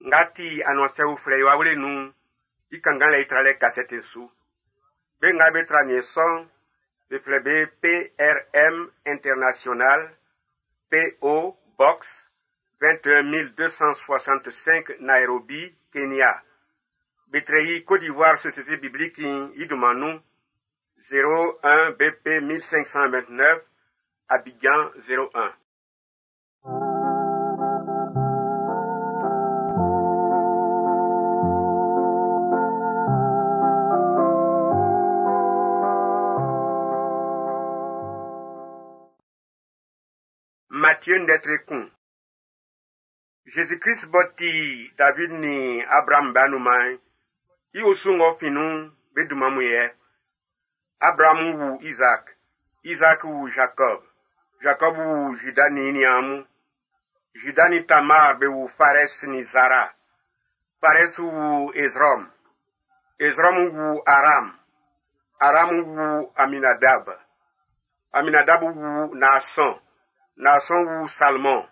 ngati anonse ufre wawle nu ikanga le itrale kasete su be ngabe tranieson be flebe PRM International PO Box 21265 Nairobi, Kenya. Betreyi Côte d'Ivoire Société Biblique Idoumanou 01 BP 1529 Abidjan 01. Matthieu Ndetrekun. Jésus-Christ boti David ni Abraham banumai. I osungo finu bedumamuye. Abraham wu Isaac. Isaac wu Jacob. Jacob wu Juda ni Niamu. Juda ni Tamar be wu Fares ni Zara. Fares wu Ezrom. Ezrom wu Aram. Aram wu Aminadab. Aminadab wu Nason. Nason wu Salmon.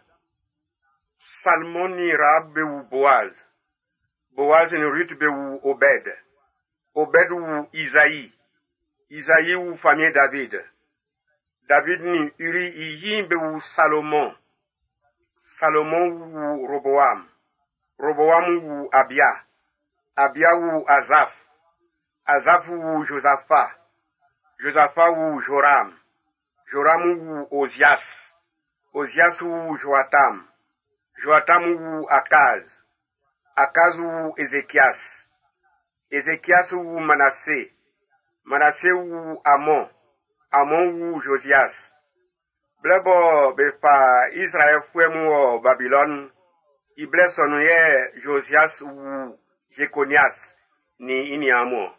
Salmon ni Rab be wu Boaz. Boaz ni Ruth be wu Obed. Obed wu Isaïe. Isaïe wu famille David. David ni Uri Iyim be wu Salomon. Salomon wu Roboam. Roboam wu Abia. Abia wu Azaf. Azaf wu Josaphat. Josaphat wu Joram. Joram wu Ozias. Ozias wu Joatam. Joatam wu Akaz. Akaz wu Ezekias. Ezekias wu Manasseh. Manasseh wu Amon. Amon wu Josias. Blebo befa Israël fuemu o Babylon. Ible sonuye Josias wu Jekonias ni Iniamo.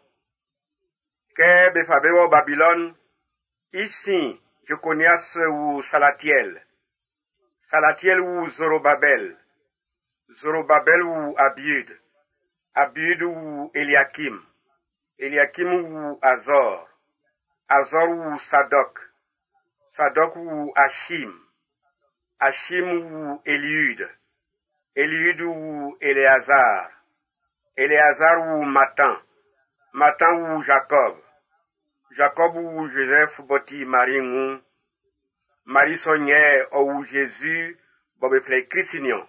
Ke befa bebo Babylon. Ici Jekonias wu Salatiel. Salatiel wu Zorobabel. Zorobabel wu Abiud. Abiud wu Eliakim. Eliakim wu Azor. Azor wu Sadok. Sadok wu Ashim. Ashim wu Eliud. Eliud wu Eleazar. Eleazar wu Matan. Matan wu Jacob. Jacob wu Joseph boti Marie Marie sonye ou Jésus bobe fle Christinion.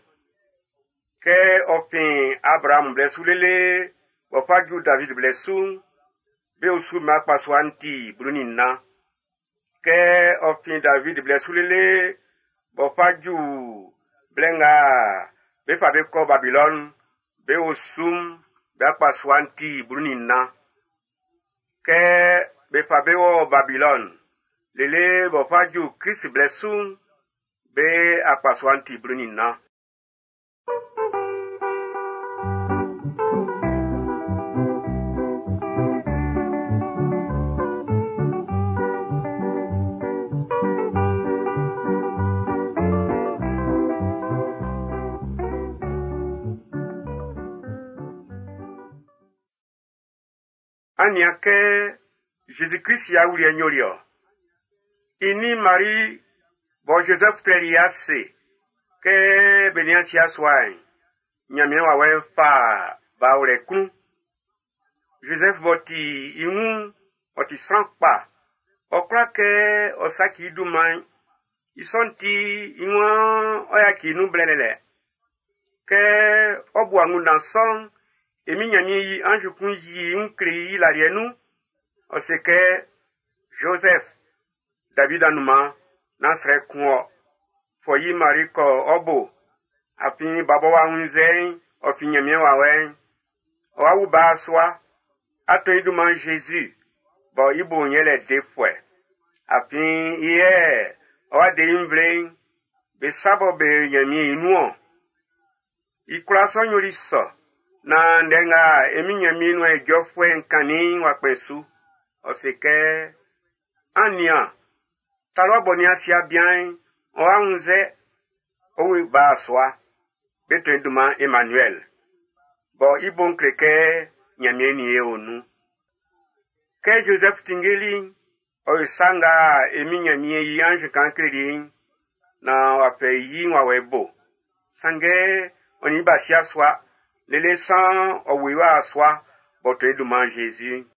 Ke ofin Abraham blesulele, wafagyu David blesu, be usu makpaswanti brunina. Ke ofin David blesulele, wafagyu blenga, be fabeko Babylon, be usum bakpaswanti brunina. Ke be fabeo Babylon, lele bofaju Chris blessum be apaswanti brunina. Anyake Jésus-Christ ya uri enyorio. Ini Marie bo Joseph teriase ke beniasi aswai nyame wa wen fa ba ore kun Joseph boti imu oti sanpa okra ke osaki duman isonti inwa oyaki nu blelele ke obu anu danson emi nyame yi anju kun yi nkri la rienu oseke Joseph David anuma nasre kuo foyi mariko obo afin babo wa hunzen ofinyemie wa wen o awu ba soa ato iduma Jésus bo ibo nyele defwe afin iye o ade imble be sabo be nyemie inu ikura so nyori so na ndenga eminyemie nu ejofwe nkani wa pesu oseke ania Talwa boni asia bien, o aunze, owi ba soa, beto eduma Emmanuel. Bo ibon kreke, nyamye niye onu. Ke Joseph Tingeli, o isanga emi nyamye yi ange kankredi, na wape yi wawebo. Sange, oniba siya soa, les laissant au oui à soi, votre de Jésus.